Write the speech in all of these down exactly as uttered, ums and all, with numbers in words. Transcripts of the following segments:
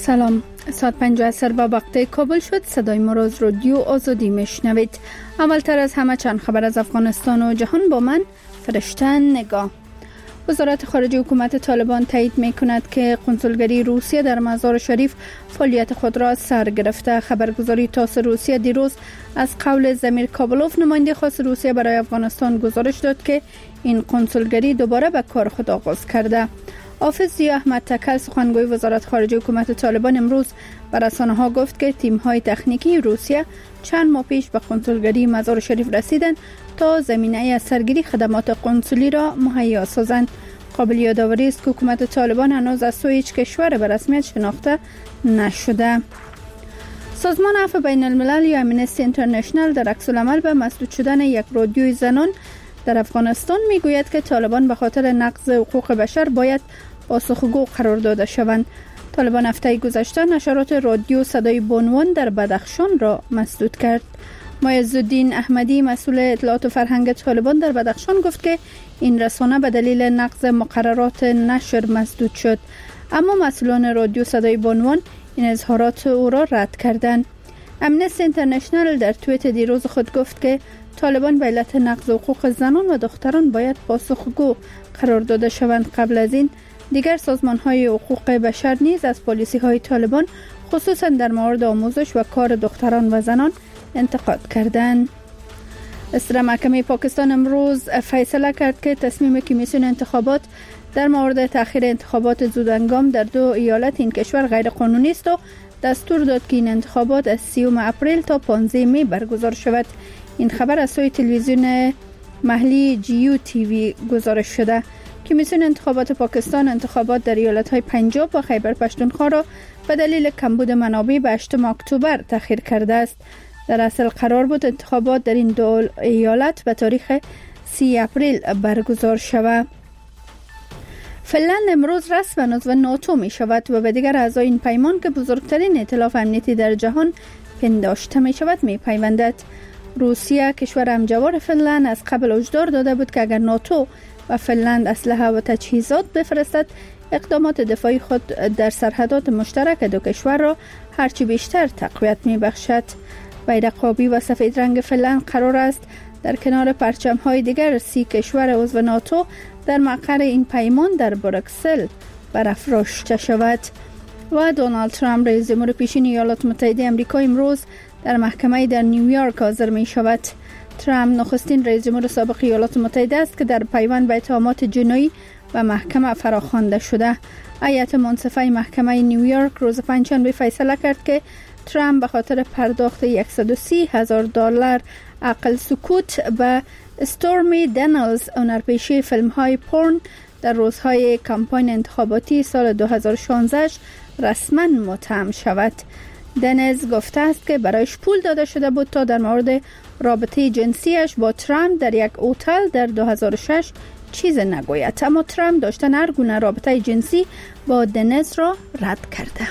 سلام، ساعت پنج عصر با وقت کابل شد. صدای ما را از رادیو آزادی میشنوید. اولتر از همه چند خبر از افغانستان و جهان با من فرشته نگاه. وزارت خارجه حکومت طالبان تایید می کند که قنسولگری روسیه در مزار شریف فعالیت خود را سر گرفته. خبرگزاری تاس روسیه دیروز از قول زمیر کابلوف نماینده خاص روسیه برای افغانستان گزارش داد که این قنسولگری دوباره به کار خود آغاز کرده. حافظ ضیا احمد تکل سخنگوی وزارت خارجه حکومت طالبان امروز به رسانه‌ها گفت که تیم‌های تکنیکی روسیه چند ماه پیش به قنسولگری مزار شریف رسیدند تا زمینه از سرگیری خدمات قنسولی را مهیا سازند. قابل یادآوری است که حکومت طالبان هنوز از سوی هیچ کشور به رسمیت شناخته نشده. سازمان عفو بین الملل یا امنستی اینترنشنال در عکس العمل به مسدود شدن یک رادیوی زنان در افغانستان میگوید که طالبان به خاطر نقض حقوق بشر باید پاسخگو قرار داده شوند. طالبان هفته گذشته نشرات رادیو صدای بانوان در بدخشان را مسدود کرد. معزالدین احمدی مسئول اطلاعات و فرهنگ طالبان در بدخشان گفت که این رسانه به دلیل نقض مقررات نشر مسدود شد، اما مسئولان رادیو صدای بانوان این اظهارات او را رد کردند. امنستی اینترنشنال در توییت دیروز خود گفت که طالبان به علت نقض حقوق زنان و دختران باید پاسخگو قرار داده شوند. قبل از این دیگر سازمان‌های حقوق بشر نیز از پالیسی‌های طالبان خصوصا در مورد آموزش و کار دختران و زنان انتقاد کردند. اصدر محکمه پاکستان امروز فیصله کرد که تصمیم کمیسیون انتخابات در مورد تأخیر انتخابات زودهنگام در دو ایالت این کشور غیر قانونی است و دستور داد که این انتخابات از سیوم اپریل تا پانزده می برگزار شود. این خبر از سوی تلویزیون محلی جیو تیوی گزارش شده. کمیسیون انتخابات پاکستان انتخابات در ایالت‌های پنجاب و خیبر پختونخوا را به دلیل کمبود منابع به هشتم اکتبر تأخیر کرده است. در اصل قرار بود انتخابات در این دو ایالت به تاریخ سی اپریل برگزار شود. فنلند امروز رسما عضو ناتو می شود و به دیگر اعضای این پیمان که بزرگترین ائتلاف امنیتی در جهان پنداشته می شود می پیوندد. روسیه کشور همجوار فنلند از قبل هشدار داده بود که اگر ناتو و فنلند اسلحه و تجهیزات بفرستد اقدامات دفاعی خود در سرحدات مشترک دو کشور را هرچی بیشتر تقویت می بخشد. بیرق آبی و سفید رنگ فنلند قرار است در کنار پرچم‌های دیگر سی کشور عضو ناتو در مقر این پیمان در بروکسل برافراشته شود. و دونالد ترامپ رئیس جمهور پیشین ایالات متحده آمریکا امروز در محکمه در نیویورک حاضر می شود. ترامپ نخستین رئیس جمهور سابق ایالات متحده است که در پیوند به اتهامات جنایی و محکمه فراخوانده شده. هیئت منصفه محکمه نیویورک روز پنجشنبه فیصله کرد که ترامپ به خاطر پرداخت صد و سی هزار دلار عقل سکوت به استورمی دنیلز هنرپیشه فیلم های پورن در روزهای کمپاین انتخاباتی سال دو هزار و شانزده رسما متهم شود. دنیلز گفته است که برایش پول داده شده بود تا در مورد رابطه جنسیش با ترامپ در یک هتل در دو هزار و شش چیز نگوید، اما ترامپ داشتن هر گونه رابطه جنسی با دنیلز را رد کرده.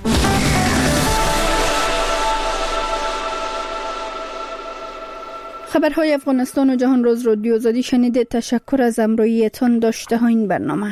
خبرهای افغانستان و جهان روز رادیو آزادی شنیده. تشکر از همراهیتان داشته ها این برنامه.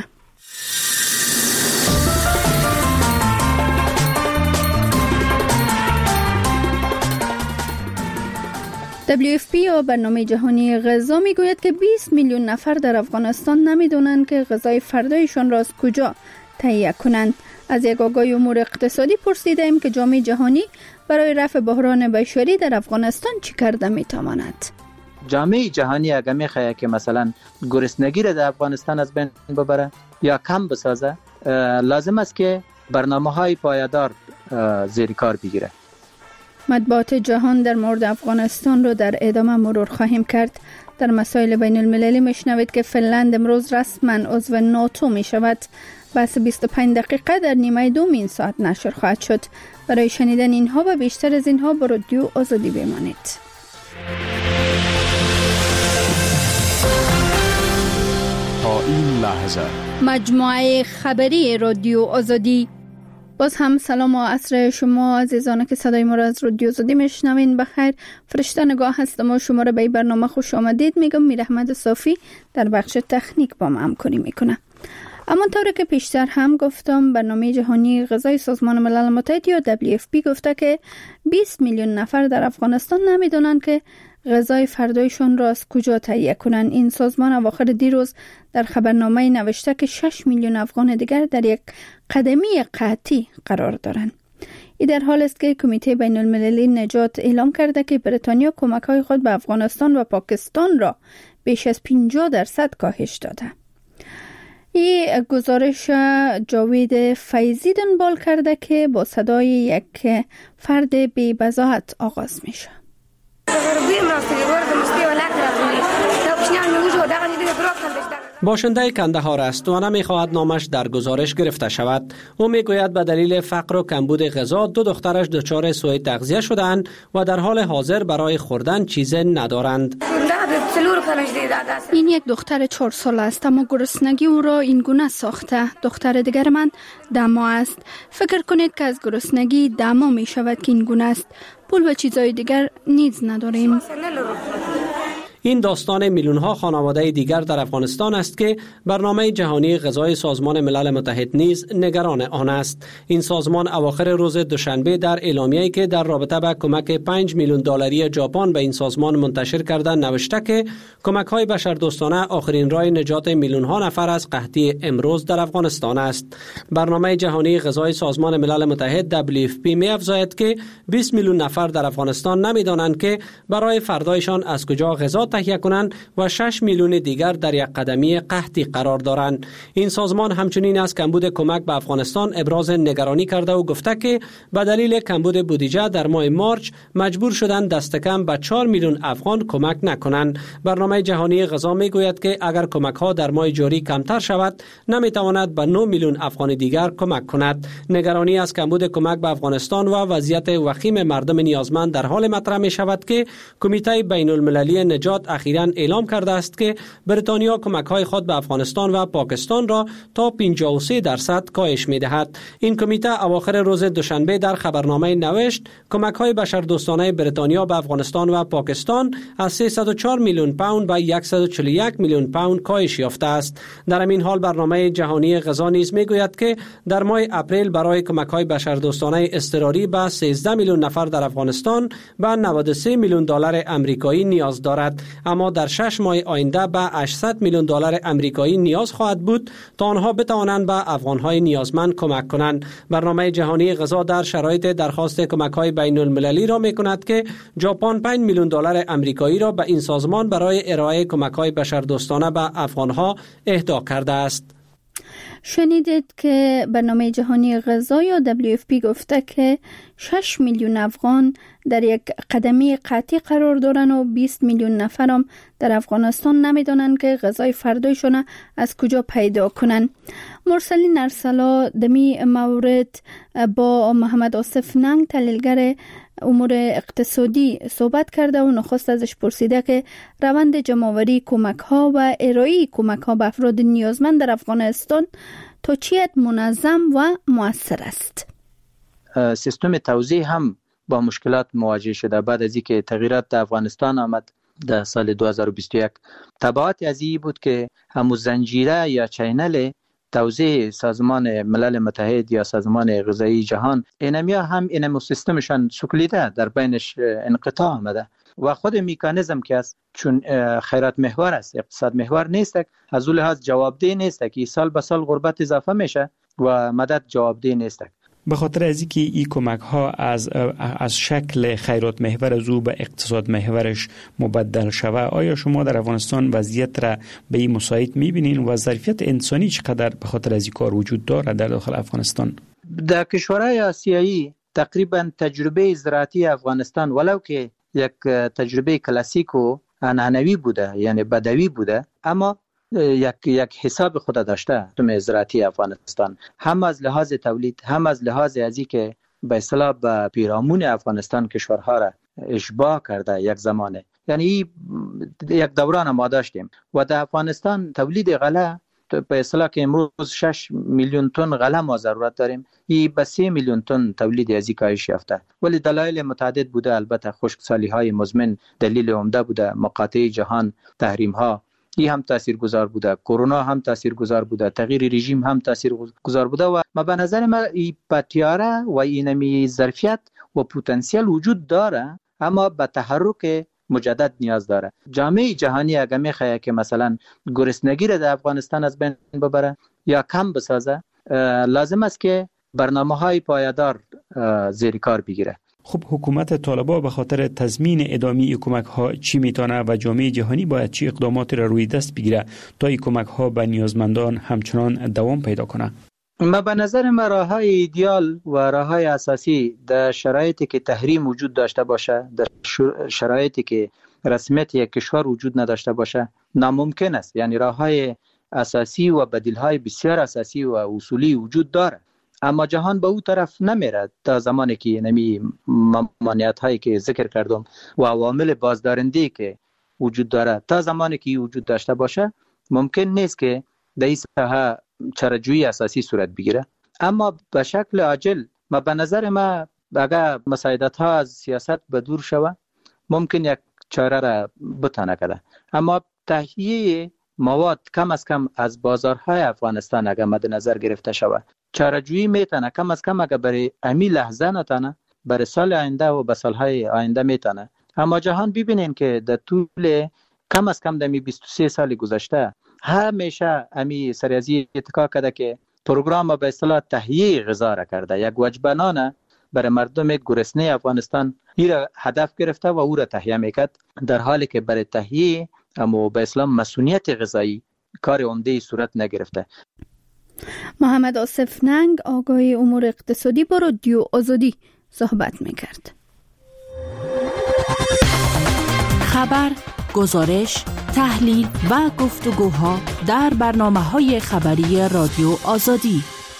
دبلیو اف پی یا برنامه جهانی غذا میگوید که بیست میلیون نفر در افغانستان نمیدونند که غذای فردایشان را از کجا تهیه کنند. از یک آگاهی امور اقتصادی پرسیده ایم که جامعه جهانی برای رفع بحران بشری در افغانستان چی کرده میتواند؟ جامعه جهانی اگر میخواه که مثلا گرسنگی را در افغانستان از بین ببره یا کم بسازه، لازم است که برنامه‌های پایدار زیر کار بگیره. مطبوعات جهان در مورد افغانستان رو در ادامه مرور خواهیم کرد. در مسائل بین المللی میشنوید که فنلند امروز رسما عضو ناتو می شود. بس بیست و پنج دقیقه در نیمه دوم این ساعت نشر خواهد شد. برای شنیدن اینها و بیشتر از اینها با رادیو آزادی بمانید. تا این لحظه مجموعه خبری رادیو آزادی. باز هم سلام و عصر شما عزیزان که صدای ما را از رادیو آزادی میشنوین. بخیر، فرشته نگاه هستم و شما را به این برنامه خوش آمدید میگم. میر احمد صافی در بخش تکنیک با ما همکاری میکنه. اما طوری که پیشتر هم گفتم، برنامه جهانی غذای سازمان ملل متحد یا دبلیو اف پی گفته که بیست میلیون نفر در افغانستان نمیدونن که غذای فردایشان را از کجا تهیه کنند. این سازمان اواخر دیروز در خبرنامه نوشته که شش میلیون افغان دیگر در یک قدمی قحطی قرار دارند. این در حال است که کمیته بین المللی نجات اعلام کرده که بریتانیا کمک‌های خود به افغانستان و پاکستان را بیش از پنجاه درصد کاهش داده. این گزارش جاوید فیضی دنبال کرده که با صدای یک فرد بی بضاعت آغاز میشه. باشنده کندهار است و نمیخواهد نامش در گزارش گرفته شود. او میگوید به دلیل فقر و کمبود غذا دو دخترش دچار سوء تغذیه شدند و در حال حاضر برای خوردن چیزی ندارند. این یک دختر چهار ساله است اما گرسنگی او را این گونه ساخته. دختر دیگر من دما است. فکر کنید که از گرسنگی دما می شود که این گونه است. پول و چیزهای دیگر نیز نداریم. این داستان میلیون ها خانواده دیگر در افغانستان است که برنامه جهانی غذای سازمان ملل متحد نیز نگران آن است. این سازمان اواخر روز دوشنبه در اعلامیه‌ای که در رابطه با کمک پنج میلیون دلاری ژاپن به این سازمان منتشر کرده نوشته که کمک‌های بشردوستانه آخرین راه نجات میلیون ها نفر از قحطی امروز در افغانستان است. برنامه جهانی غذای سازمان ملل متحد دبلیو اف پی می‌افزاید که بیست میلیون نفر در افغانستان نمی‌دانند که برای فردایشان از کجا غذا تهیه کنند و شش میلیون دیگر در یک قدمی قحطی قرار دارند. این سازمان همچنین از کمبود کمک به افغانستان ابراز نگرانی کرده و گفته که به دلیل کمبود بودجه در ماه مارچ مجبور شدند دست کم به چهار میلیون افغان کمک نکنند. برنامه جهانی غذا میگوید که اگر کمک ها در ماه جاری کمتر شود نمیتواند به نه میلیون افغان دیگر کمک کند. نگرانی از کمبود کمک به افغانستان و وضعیت وخیم مردم نیازمند در حال مطرح می شود که کمیته بین المللی نجات اخیراً اعلام کرده است که بریتانیا کمک‌های خود به افغانستان و پاکستان را تا پنجاه و سه درصد کاهش می‌دهد. این کمیته اواخر روز دوشنبه در خبرنامه نوشت کمک‌های بشردوستانه بریتانیا به افغانستان و پاکستان از سیصد و چهار میلیون پوند به صد و چهل و یک میلیون پوند کاهش یافته است. در همین حال برنامه جهانی غذا نیز می‌گوید که در ماه اپریل برای کمک‌های بشردوستانه اضطراری به سیزده میلیون نفر در افغانستان به نود و سه میلیون دلار آمریکایی نیاز دارد. اما در شش ماه آینده به هشتصد میلیون دلار آمریکایی نیاز خواهد بود تا آنها بتوانند به افغان‌های نیازمند کمک کنند. برنامه جهانی غذا در شرایط درخواست کمک‌های بین المللی را می‌کند که ژاپن پنج میلیون دلار آمریکایی را به این سازمان برای ارائه کمک‌های بشردوستانه به افغان‌ها اهدا کرده است. شنیدید که برنامه جهانی غذا یا دبلیو اف پی گفته که شش میلیون افغان در یک قدمی قحطی قرار دارند و بیست میلیون نفر هم در افغانستان نمیدونن که غذای فردایشون از کجا پیدا کنن. مرسلین ارسلا دمی مورد با محمد آصف ننگ تحلیلگر امور اقتصادی صحبت کرده و نخست ازش پرسیده که روند جمع‌آوری کمک‌ها و ارائه کمک‌ها به افراد نیازمند در افغانستان تا چه حد منظم و مؤثر است. سیستم توزیع هم با مشکلات مواجه شده بعد از اینکه تغییرات در افغانستان آمد در سال دو هزار و بیست و یک. تبعات از این بود که همون زنجیره یا چینل توزیع سازمان ملل متحد یا سازمان غذایی جهان اینمیا هم اینمو سیستمشان سکلیده در بینش انقطاع آمده و خود میکانیزم که است چون خیرات محور است اقتصاد محور نیست از اون لحاظ جوابدeh نیست که سال به سال غربت اضافه میشه و مدد جوابدeh نیست. به خاطر از اینکه این کمک ها از از شکل خیرات محور از او به اقتصاد محورش مبدل شوه، آیا شما در افغانستان وضعیت را به این مساعد میبینین و ظرفیت انسانی چقدر به خاطر از این کار وجود داره در داخل افغانستان؟ در کشورهای آسیایی تقریبا تجربه زراعتی افغانستان ولو که یک تجربه کلاسیک و عنعنوی بوده یعنی بدوی بوده اما یک یک حساب خود داشته تو زراعتی افغانستان هم از لحاظ تولید هم از لحاظ ازی که به اصطلاح به پیرامون افغانستان کشورها را اشباع کرده یک زمانه یعنی یک دوران ما داشتیم و در افغانستان تولید غله به اصطلاح که امروز شش میلیون تن غله ما ضرورت داریم ای به سه میلیون تن تولید ازی کاهش یافته ولی دلایل متعدد بوده. البته خشکسالی های مزمن دلیل عمده بوده، مقاطعه جهان، تحریم ها این هم تاثیرگذار بوده، کرونا هم تاثیرگذار بوده، تغییر رژیم هم تاثیرگذار بوده و ما به نظر ما این پتیاره و اینمی ظرفیت و پتانسیل وجود داره، اما به تحرک مجدد نیاز داره. جامعه جهانی اگر میخواد که مثلا گرسنگی را در افغانستان از بین ببره یا کم بسازه، لازم است که برنامه‌های پایدار زیر کار بگیره. خب حکومت طالبان به خاطر تضمین ادامه این کمک ها چی میتونه و جامعه جهانی باید چی اقداماتی را روی دست بگیره تا این کمک ها به نیازمندان همچنان دوام پیدا کنه؟ ما به نظر ما راه‌های ایدئال و راه‌های اساسی در شرایطی که تحریم وجود داشته باشه، در شرایطی که رسمیت یک کشور وجود نداشته باشه ناممکن است. یعنی راه‌های اساسی و بدیل‌های بسیار اساسی و اصولی وجود داره، اما جهان به او طرف نمیره تا زمانی که نمی ممانعت‌هایی که ذکر کردم و عوامل بازدارنده که وجود داره تا زمانی که وجود داشته باشه ممکن نیست که در این ساحه چاره‌جویی اساسی صورت بگیره. اما به شکل عاجل ما به نظر ما اگر مساعدت‌ها از سیاست به دور شود ممکن یک چاره را بتانه کرده، اما تهیه مواد کم از کم از بازارهای افغانستان اگر مد نظر گرفته شود چاره‌جویی میتونه کم از کم اگر برای امی لحظه نتانه برای سال آینده و به سالهای آینده میتونه. اما جهان ببینیم که در طول کم از کم دمی بیست و سه سال گذشته همیشه امی سریازی اتکا کرده که پروگرام به اصطلاح تهیه غذا را کرده، یک وجبه نان برای مردم گرسنه افغانستان این را هدف گرفته و او را تهیه میکرد، در حالی که برای تهیه اما به اصطلاح مسئولیت غذایی کار عمده صورت نگرفته. محمد آصف ننگ آگاهی امور اقتصادی با رادیو آزادی صحبت میکرد. خبر، گزارش، تحلیل و گفتگوها در برنامه‌های خبری رادیو آزادی.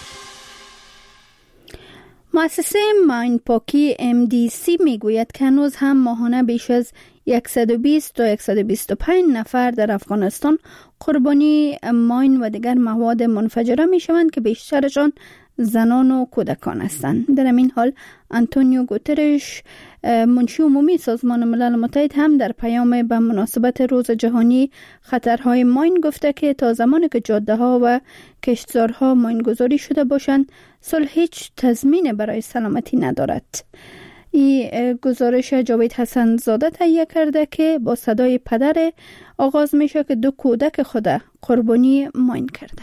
مؤسسه ماین پاکی ام دی سی میگوید که هنوز هم ماهانه بیش از صد و بیست تا صد و بیست و پنج نفر در افغانستان قربانی ماین و دیگر مواد منفجره می شوند که بیشترشان زنان و کودکان هستند. در این حال آنتونیو گوترش منشی عمومی سازمان ملل متحد هم در پیام به مناسبت روز جهانی خطرهای ماین گفته که تا زمانی که جاده ها و کشتزارها ماین گذاری شده باشند صلح هیچ تضمین برای سلامتی ندارد. این گزارش جاوید حسن زاده تهیه کرده که با صدای پدر آغاز میشه که دو کودک خود قربانی ماین کرده.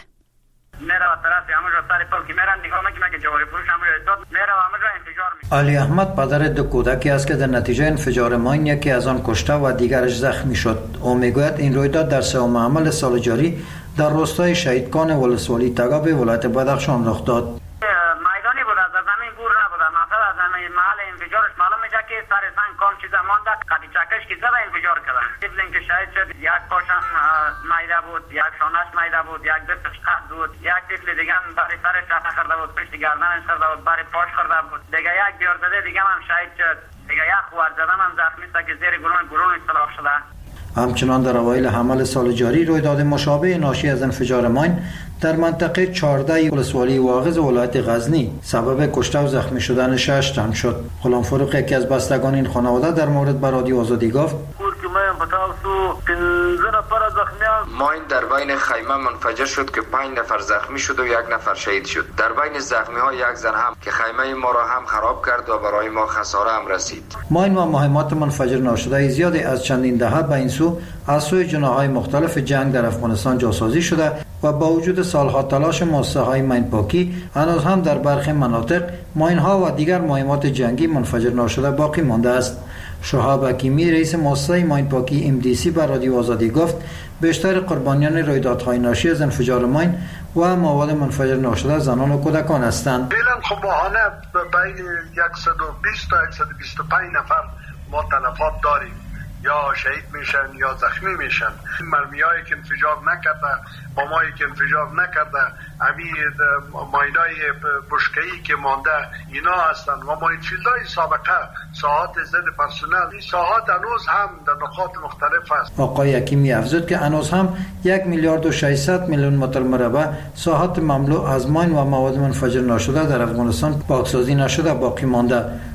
علی احمد پدر دو کودکی است که در نتیجه انفجار ماین یکی از آن کشته و دیگرش زخمی شد. او میگوید این رویداد در سوم عمل سال جاری در روستای شهیدکان ولسوالی تگاب ولایت بدخشان رخ داد. میدانی بود، از زمین گور نبود، مثلا از زمین محل انفجارش معلوم میشه که سر زن کام چیزا مانده قدی چکش که زده انفجار کردن. دیدیم که شهید شد، یک پاشم میده بود، یک شانش میده بود، یک دستش قد بود، یک طفل دیگه هم برای سرش شخص خورده بود، پشت گردنش خورده بود، برای پاش خورده بود، دیگه یک بیار زده دیگه هم شهید شد، دیگه یک خوار زدن هم زخمی است که زیر گلون گلون اصطلاح شده. همچنان در اوایل حمل سال جاری رویداد مشابه ناشی از انفجار ماین در منطقه چهارده ولسوالی واغظ ولایت غزنی سبب کشته و زخمی شدن شش تن شد. غلام فروخ یکی از بستگان این خانواده در مورد به رادیو آزادی گفت: ماین در بین خیمه منفجر شد که پنج نفر زخمی شد و یک نفر شهید شد. در بین زخمی ها یک زن هم که خیمه ما را هم خراب کرد و برای ما خساره هم رسید. ماین و مهمات منفجر ناشده زیادی از چندین دهه به این سو از سوی جناح‌های مختلف جنگ در افغانستان جاسازی شده و با وجود سالها تلاش مؤسسه‌های ماین پاکی هنوز هم در برخی مناطق ماین‌ها و دیگر مهمات جنگی منفجر ناشده باقی مانده است. شهاب حکیمی رئیس مؤسسه ماین پاکی ام دی سی به رادیو آزادی گفت بیشتر قربانیان رویدادهای ناشی از انفجار ماین و مواد منفجر ناشده زنان و کودکان هستند. فعلا خب ماهانه بین صد و بیست تا صد و بیست و پنج نفر ما تلفات داریم، یا شهید میشن یا زخمی میشن. مرمیایی که انفجار نکرده، بمایی که انفجار نکرده، امی ماینای بشکه‌ای که مانده اینا هستن و ماینفیلدهای سابقه ساحات ضد پرسنل. این ساحات هنوز هم در نقاط مختلف است. آقای حکیمی افزود که هنوز هم یک میلیارد و ششصد میلیون متر مربع ساحات مملو از ماین و مواد منفجر ناشده در افغانستان پاکسازی نشده باقی مانده.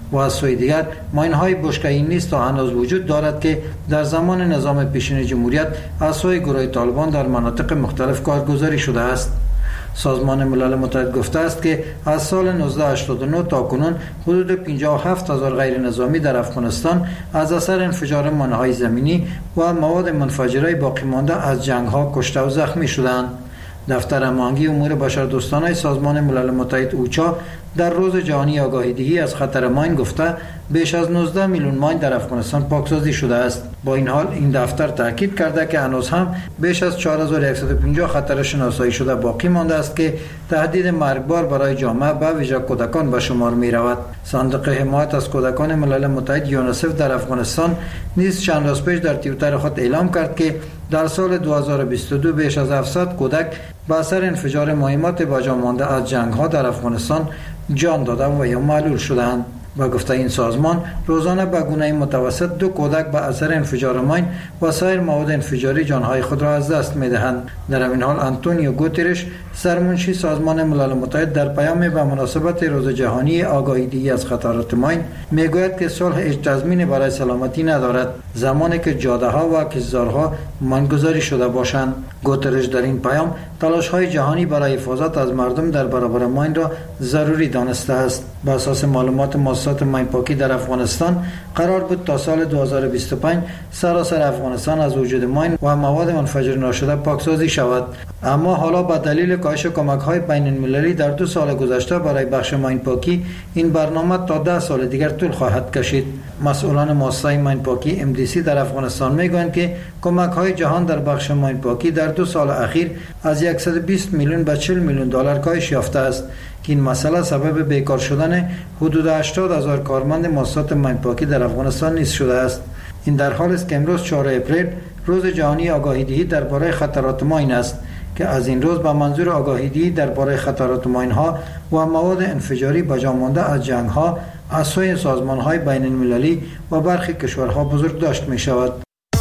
و از سوی دیگر ماین‌های بشکه‌ای نیز تا هنوز وجود دارد که در زمان نظام پیشین جمهوریت از سوی گروه طالبان در مناطق مختلف کارگزاری شده است. سازمان ملل متحد گفته است که از سال نوزده هشتاد و نه تا کنون حدود پنجاه و هفت هزار غیر نظامی در افغانستان از اثر انفجار مانع‌های زمینی و مواد منفجره باقی مانده از جنگ‌ها کشته و زخمی شدند. دفتر هماهنگی امور بشردوستانه سازمان ملل متحد اوچا در روز جهانی آگاهی دهی از خطر ماین گفته بیش از نوزده میلیون ماین در افغانستان پاکسازی شده است. با این حال این دفتر تاکید کرده که هنوز هم بیش از چهار هزار و صد و پنجاه خطر شناسایی شده باقی مانده است که تهدید مرگبار برای جامعه به ویژه کودکان به شمار می رود. صندوق حمایت از کودکان ملل متحد یونیسف در افغانستان نیز چند روز پیش در توییتر خود اعلام کرد که در سال دو هزار و بیست و دو بیش از هفتصد کودک به اثر انفجار مهمات باجا مانده از جنگ‌ها در افغانستان جان داده و یا معلول شدند. با گفته این سازمان روزانه به گونه متوسط دو کودک به اثر انفجار ماین و سایر مواد انفجاری جانهای خود را از دست می‌دهند. در این حال آنتونیو گوترش سرمنشی سازمان ملل متحد در پیام به مناسبت روز جهانی آگاهی دهی از خطرات ماین میگوید که صلح هیچ تضمینی برای سلامتی ندارد زمانی که جاده‌ها و کشتزارها ماین‌گذاری شده باشند. گوترش در این پیام تلاش‌های جهانی برای حفاظت از مردم در برابر ماین را ضروری دانسته است. بر اساس معلومات مؤسسات ماین‌پاکی در افغانستان قرار بود تا سال دو هزار و بیست و پنج سراسر افغانستان از وجود ماین و مواد منفجر ناشده پاکسازی شود، اما حالا با دلیل کاهش کمک‌های بین‌المللی در دو سال گذشته برای بخش ماین‌پاکی این برنامه تا ده سال دیگر طول خواهد کشید. مسئولان مؤسسه ماین‌پاکی ام دی سی در افغانستان میگویند که کمک‌های جهان در بخش ماین‌پاکی در دو سال اخیر از صد و بیست میلیون به چهل میلیون دلار کاهش یافته است که این مسئله سبب بیکار شدن حدود هشتاد هزار کارمند مؤسسات ماین‌پاکی در افغانستان نیز شده است. این در حالی است که امروز چهارم اپریل روز جهانی آگاهی دهی درباره خطرات ماین است که از این روز به منظور آگاهی دهی درباره خطرات ماین‌ها و مواد انفجاری باجا مانده از جنگ‌ها از سوی سازمان‌های بین‌المللی و برخی کشورها بزرگ داشت می‌شود.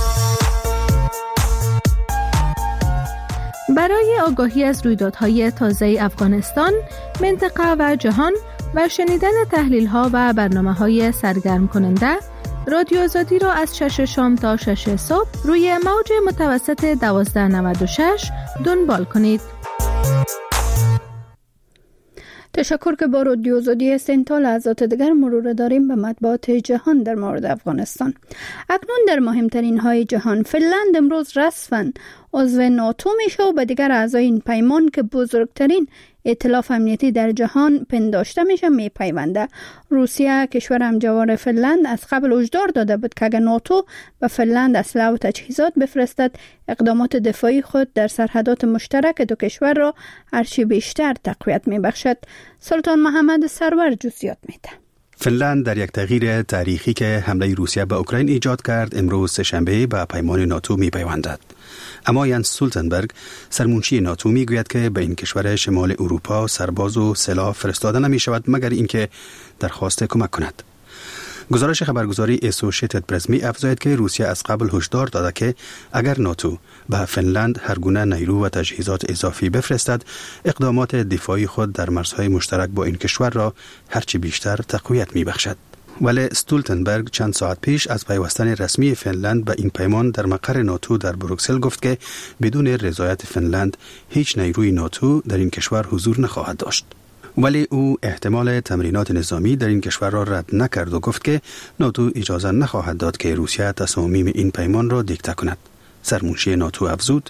برای آگاهی از رویدادهای تازه افغانستان، منطقه و جهان و شنیدن تحلیل‌ها و برنامه‌های سرگرم کننده، رادیو آزادی را از شش شام تا شش صبح روی موج متوسط دوازده نود و شش دنبال کنید. تشکر که با رادیو آزادی هستین. تا لحظات دیگر مرور داریم به مطبوعات جهان در مورد افغانستان. اکنون در مهمترین های جهان، فنلند امروز رسما عضو ناتو میشه و به دیگر اعضای این پیمان که بزرگترین ائتلاف امنیتی در جهان پنداشته میشه میپیونده. روسیه کشور همجوار فنلند از قبل هشدار داده بود که اگر ناتو به فنلند اسلحه و تجهیزات بفرستد، اقدامات دفاعی خود در سرحدات مشترک دو کشور را هرچی بیشتر تقویت میبخشد. سلطان محمد سرور جزئیات میده. فنلند در یک تغییر تاریخی که حمله روسیه به اوکراین ایجاد کرد، امروز سه‌شنبه به پیمان ناتو میپیوندد. اما یانس استولتنبرگ سرمنشی ناتو میگوید که به این کشور شمال اروپا سرباز و سلاح فرستاده نمی شود مگر اینکه درخواست کمک کند. گزارش خبرگزاری اسوشیتد پرس می افزاید که روسیه از قبل هشدار داده که اگر ناتو به فنلند هر گونه نیرو و تجهیزات اضافی بفرستد، اقدامات دفاعی خود در مرزهای مشترک با این کشور را هرچی بیشتر تقویت می بخشد. ولی استولتنبرگ چند ساعت پیش از پیوستن رسمی فنلند به این پیمان در مقر ناتو در بروکسل گفت که بدون رضایت فنلند هیچ نیروی ناتو در این کشور حضور نخواهد داشت. ولی او احتمال تمرینات نظامی در این کشور را رد نکرد و گفت که ناتو اجازه نخواهد داد که روسیه تصامیم این پیمان را دیکته کند. سرمنشی ناتو افزود: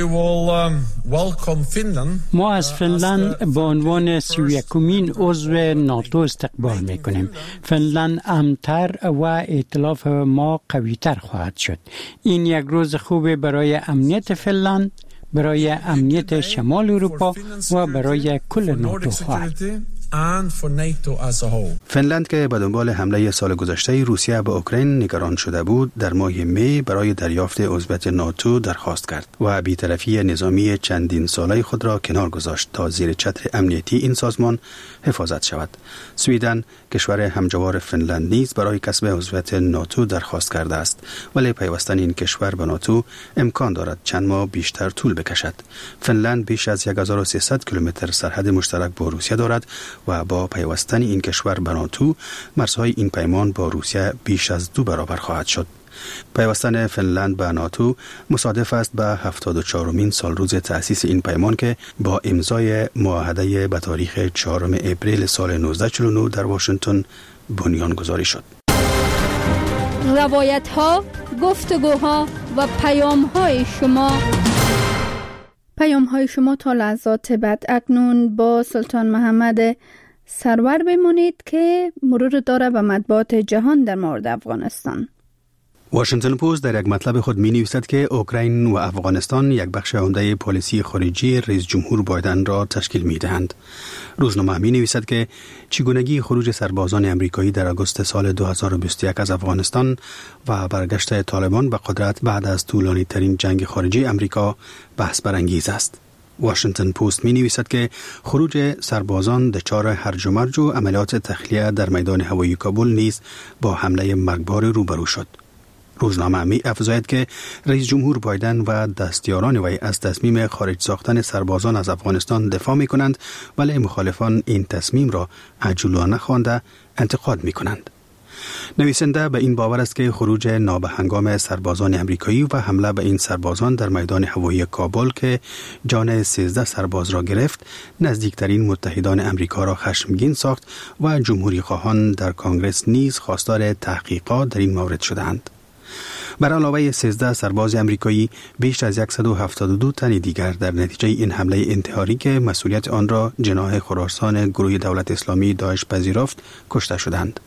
ما از فنلند به عنوان سی و یکمین عضو ناتو استقبال میکنیم. فنلند امن‌تر و ائتلاف ما قوی‌تر خواهد شد. این یک روز خوب برای امنیت فنلند، برای امنیت شمال اروپا و برای کل ناتو خواهد. فنلند که به دنبال حمله سال گذشته روسیه به اوکراین نگران شده بود، در ماه می برای دریافت عضویت ناتو درخواست کرد و بی‌طرفی نظامی چندین ساله خود را کنار گذاشت تا زیر چتر امنیتی این سازمان حفاظت شود. سویدن کشور همجوار فنلند نیز برای کسب عضویت ناتو درخواست کرده است، ولی پیوستن این کشور به ناتو امکان دارد چند ماه بیشتر طول بکشد. فنلند بیش از هزار و سیصد کیلومتر سرحد مشترک با روسیه دارد و با پیوستن این کشور به ناتو مرزهای این پیمان با روسیه بیش از دو برابر خواهد شد. پیوستن فنلند به ناتو مصادف است به هفتاد و چهارمین سال روز تأسیس این پیمان که با امضای معاهده به تاریخ چهارم اپریل سال نوزده چهل و نه در واشنگتن بنیان گذاری شد. روایت ها، گفتگوها و پیام های شما پیام های شما تا لحظات بعد. اکنون با سلطان محمد سرور بمانید که مرور داره به مطبوعات جهان در مورد افغانستان. واشنگتن پست در یک مطلب خود می نویسد که اوکراین و افغانستان یک بخش عمده پالیسی خارجی رئیس جمهور بایدن را تشکیل می دهند. روزنامه می نویسد که چگونگی خروج سربازان امریکایی در آگوست سال دو هزار و بیست و یک از افغانستان و برگشت طالبان به قدرت بعد از طولانی ترین جنگ خارجی امریکا بحث برانگیز است. واشنگتن پست می نویسد که خروج سربازان دچار هرج و مرج و عملیات تخلیه در میدان هوایی کابل نیز با حمله مرگبار روبرو شد. روزنامه می افزاید که رئیس جمهور بایدن و دستیاران وی از تصمیم خارج ساختن سربازان از افغانستان دفاع می کنند، ولی مخالفان این تصمیم را عجولانه خوانده انتقاد می کنند. نویسنده به این باور است که خروج نابهنگام سربازان امریکایی و حمله به این سربازان در میدان هوایی کابل که جان سیزده سرباز را گرفت، نزدیکترین متحدان امریکا را خشمگین ساخت و جمهوری خواهان در کنگره نیز خواستار تحقیقات در این مورد شدند. بر علاوه سیزده سرباز امریکایی، بیش از صد و هفتاد و دو تن دیگر در نتیجه این حمله انتحاری که مسئولیت آن را جناح خراسان گروه دولت اسلامی داعش پذیرفت کشته شدند.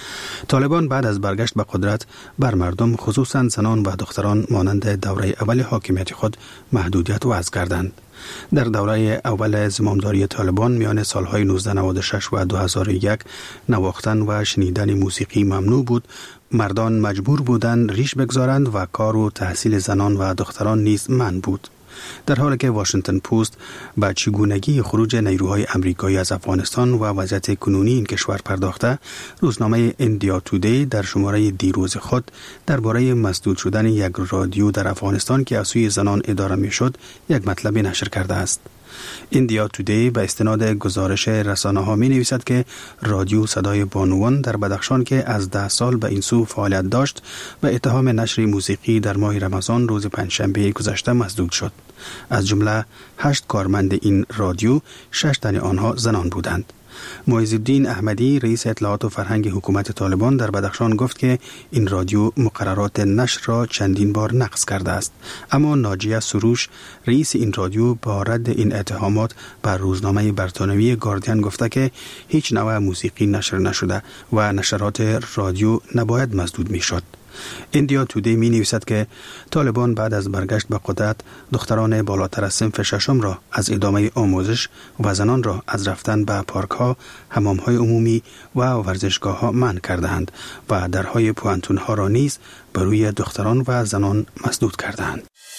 طالبان بعد از برگشت به قدرت بر مردم خصوصا زنان و دختران مانند دوره اول حاکمیت خود محدودیت وضع کردند. در دوره اول زمامداری طالبان میان سالهای نوزده نود و شش و دو هزار و یک نواختن و شنیدن موسیقی ممنوع بود. مردان مجبور بودند ریش بگذارند و کار و تحصیل زنان و دختران نیز منع بود. در حالی که واشنگتن پست به چگونگی خروج نیروهای امریکایی از افغانستان و وضعیت کنونی این کشور پرداخته، روزنامه ایندیا تودی در شماره دیروز خود درباره مسدود شدن یک رادیو در افغانستان که از سوی زنان اداره میشد یک مطلب نشر کرده است. ایندیا تودی به استناد گزارش رسانه ها می نویسد که رادیو صدای بانوان در بدخشان که از ده سال به این سو فعالیت داشت به اتهام نشر موسیقی در ماه رمضان روز پنجشنبه گذشته مسدود شد. از جمله هشت کارمند این رادیو، شش تن آنها زنان بودند. معیز الدین احمدی رئیس اطلاعات و فرهنگ حکومت طالبان در بدخشان گفت که این رادیو مقررات نشر را چندین بار نقض کرده است، اما ناجیه سروش رئیس این رادیو با رد این اتهامات بر روزنامه برتانوی گاردین گفته که هیچ نوع موسیقی نشر نشده و نشرات رادیو نباید مسدود می شد. ایندیا تودی می نویسد که طالبان بعد از برگشت به قدرت دختران بالاتر از صنف ششم را از ادامه آموزش و زنان را از رفتن به پارک ها، حمام های عمومی و ورزشگاه ها منع کردند و درهای پوانتون ها را نیز بر روی دختران و زنان مسدود کردند.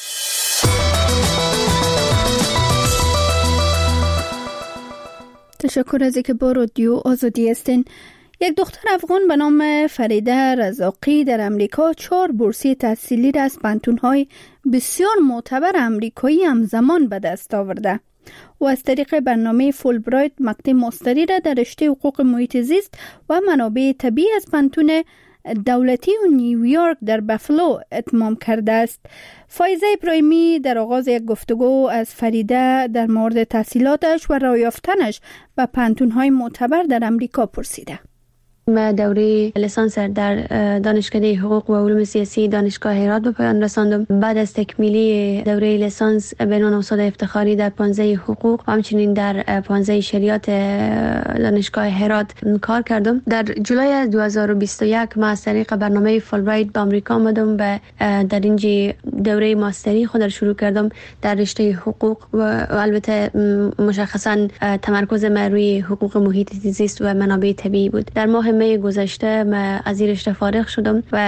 تشکر از اینکه با رادیو آزادی هستین. یک دختر افغان به نام فریده رزاقی در امریکا چهار بورسیه تحصیلی را از پانتون‌های بسیار معتبر امریکایی همزمان به دست آورده و از طریق برنامه فولبرایت مقطع ماستری را در رشته حقوق محیط زیست و منابع طبیعی از پانتون دولتی و نیویورک در بافالو اتمام کرده است. فایزه ابراهیمی در آغاز یک گفتگو از فریده در مورد تحصیلاتش و راه یافتنش به پانتون‌های معتبر در امریکا پرسیده. من دوره لیسانس در دانشکده حقوق و علوم سیاسی دانشگاه هرات به پایان رساندم. بعد از تکمیلی دوره لیسانس به عنوان استاد افتخاری در پانزه حقوق و همچنین در پانزه شریعت دانشگاه هرات کار کردم. در جولای دو هزار و بیست و یک من از طریق برنامه فولبرایت به آمریکا آمدم و در اینجا دوره ماستری خود را شروع کردم در رشته حقوق و البته مشخصا تمرکز من روی حقوق محیط زیست و منابع طبیعی بود. در ماه می گذشته من از این رشته فارغ شدم و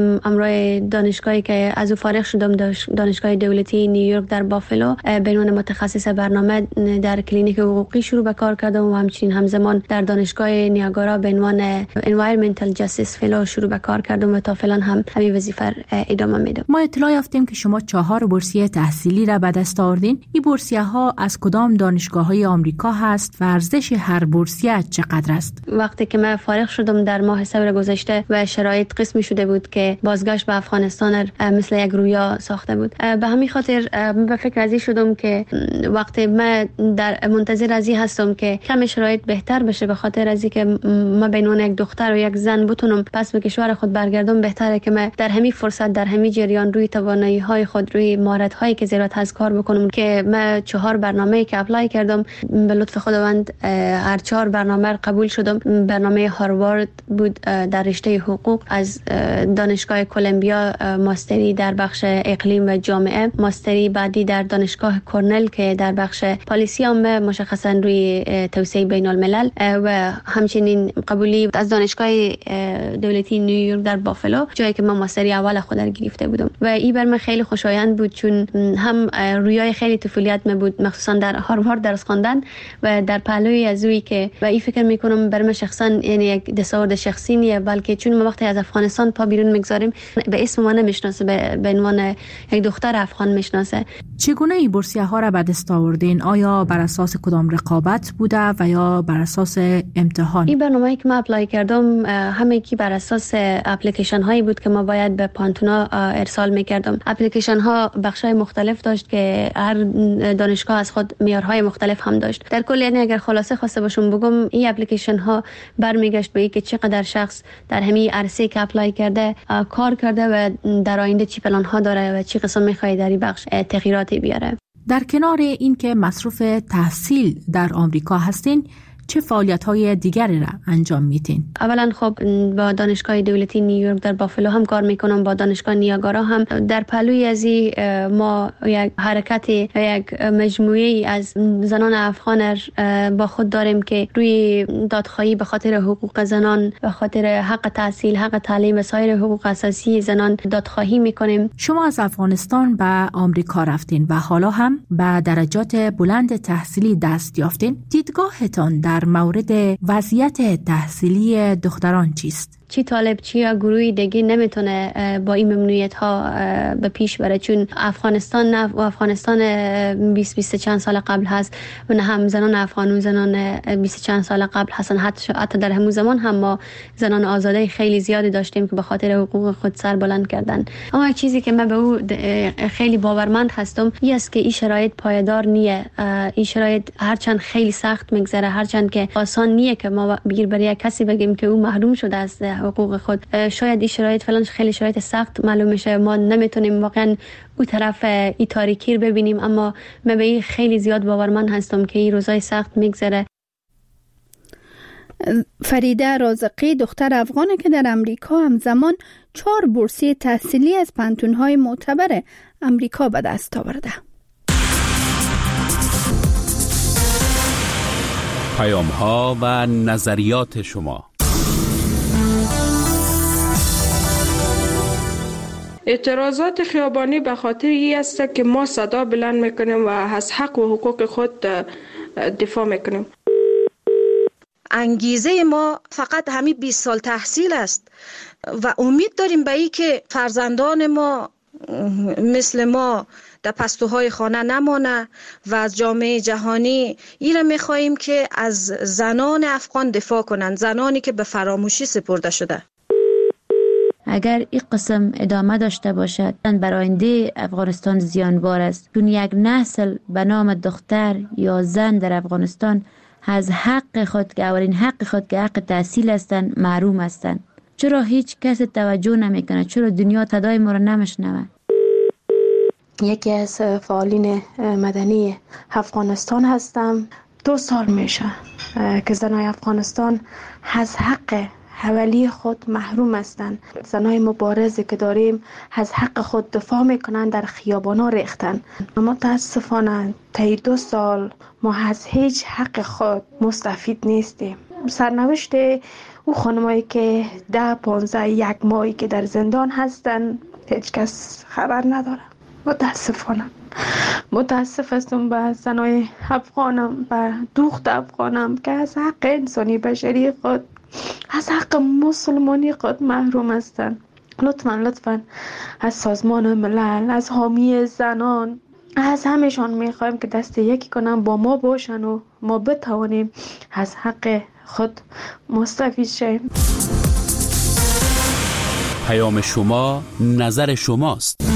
امروز دانشگاهی که از او فارغ شدم دانشگاه دولتی نیویورک در بافلو به عنوان متخصص برنامه در کلینیک حقوقی شروع به کار کردم و همچنین همزمان در دانشگاه نیاگارا به عنوان Environmental Justice Fellow شروع به کار کردم و تا فعلا هم همین وظیفه ادامه میدم. ما اطلاع یافتیم که شما چهار بورسیه تحصیلی را به دست آوردین. این بورسیه ها از کدام دانشگاه‌های آمریکا هست و ارزش هر بورسیه چقدر است؟ وقتی که من فارغ شدم در ماه سپتامبر گذشته و شرایط قسمی شده بود که بازگشت به افغانستان مثل یک رویا ساخته بود، به همین خاطر به فکر ازی شدم که وقتی من در منتظر ازی هستم که کم شرایط بهتر بشه، به خاطر ازی که من به عنوان یک دختر و یک زن بتونم پس به کشور خود برگردم، بهتره که من در همین فرصت در همین جریان روی توانایی‌های خود، روی مهارت‌هایی که زیرت هست کار بکنم. که من چهار برنامه‌ای که اپلای کردم به لطف خداوند هر چهار برنامه قبول شدم. برنامه هاروارد بود در رشته حقوق، از دانشگاه کلمبیا ماستری در بخش اقلیم و جامعه، ماستری بعدی در دانشگاه کرنل که در بخش پالیسی عامه مشخصا روی توسعه بین الملل، و همچنین قبولی از دانشگاه دولتی نیویورک در بافلو، جایی که من ماستری اول خود را گرفته بودم و این بر من خیلی خوشایند بود، چون هم رویای خیلی طفولیت من بود، مخصوصا در هاروارد درس خواندن و در پهلوی از اوی که و این فکر میکنم بر من شخصا یعنی یک دستاورد شخصی نیه، بلکه چون ما وقتی از افغانستان پا بیرون میگذاریم به اسم ما نمیشناسه، به عنوان یک دختر افغان میشناسه. چگونه این بورسیه ها را به دست آوردین؟ آیا بر اساس کدام رقابت بوده و یا بر اساس امتحان؟ این برنامه‌ای که ما اپلای کردم همگی بر اساس اپلیکیشن هایی بود که ما باید به پانتونا ارسال میکردم. اپلیکیشن ها بخشای مختلف داشت که هر دانشگاه از خود معیارهای مختلف هم داشت. در کل یعنی اگر خلاصه خواسته باشم بگم، این اپلیکیشن ها برمیگشت به اینکه چقدر شخص در همین عرصه که اپلای کرده کار کرده و در آینده چی پلان ها داره و چی قسم میخواد در این بخش تغییراتی بیاره. در کنار این که مصروف تحصیل در آمریکا هستین، چه فعالیت‌های دیگری را انجام میدین؟ اولا خب با دانشگاه دولتی نیویورک در بافلو هم کار میکنم، با دانشگاه نیاگارا هم. در پهلوی ازی ما یک حرکت یک مجموعه از زنان افغان با خود داریم که روی دادخواهی به خاطر حقوق زنان، به خاطر حق تحصیل، حق تعلیم و سایر حقوق اساسی زنان دادخواهی میکنیم. شما از افغانستان به آمریکا رفتین و حالا هم به درجات بلند تحصیلی دست یافتین. دیدگاهتان در مورد وضعیت تحصیلی دختران چیست؟ چی طالب چی یا گروهی دیگه نمیتونه با این ممنوعیت ها به پیش بره، چون افغانستان نه و افغانستان بیست بیست چند سال قبل هست و نه هم زنان افغان و زنان بیست چند سال قبل هستن. حتی حتی در همون زمان هم ما زنان آزاده خیلی زیادی داشتیم که به خاطر حقوق خود سر بلند کردن. اما چیزی که من به او خیلی باورمند هستم این است که این شرایط پایدار نیه. این شرایط هرچند خیلی سخت میگذره، هرچند که آسان نیه که ما بگیر برای کسی بگیم که او محروم شده است حقوق خود. شاید این شرایط فعلا خیلی شرایط سخت معلوم میشه، ما نمیتونیم واقعا او طرف ای تاریکی رو ببینیم، اما من به این خیلی زیاد باورمند هستم که این روزای سخت میگذره. فریده رازقی دختر افغانه که در امریکا همزمان چهار بورسیه تحصیلی از پانتون‌های معتبر امریکا به دست آورده. پیام‌ها و نظریات شما. اعتراضات خیابانی به خاطر این است که ما صدا بلند میکنیم و از حق و حقوق خود دفاع میکنیم. انگیزه ما فقط همین بیست سال تحصیل است و امید داریم به این که فرزندان ما مثل ما در پستوهای خانه نمانه و از جامعه جهانی ایره میخواییم که از زنان افغان دفاع کنند، زنانی که به فراموشی سپرده شده. اگر این قسم ادامه داشته باشد بر آینده افغانستان زیانبار است، چون یک نسل به نام دختر یا زن در افغانستان از حق خود که اولین حق خود که حق تحصیل هستند محروم هستند. چرا هیچ کس توجه نمیکنه؟ چرا دنیا صدای ما را نمیشنوه؟ یکی از فعالین مدنی افغانستان هستم. دو سال میشه که زنای افغانستان از حق حوالی خود محروم هستند. زنای مبارزه که داریم از حق خود دفاع میکنن، در خیابانا ریختن. اما متاسفانه طی دو سال ما از هیچ حق خود مستفید نیستیم. سرنوشت او خانمایی که ده پانزده یک ماهی که در زندان هستن هیچ کس خبر نداره. متاسفانه متاسف هستم به زنای افغانم، به دوخت افغانم که از حق انسانی بشری خود، از حق مسلمانی خود محروم هستند. لطفاً لطفاً از سازمان ملل، از حامی زنان، از همشان میخوایم که دست یکی کنن با ما باشن و ما بتوانیم از حق خود مستفید شیم. پیام شما، نظر شماست.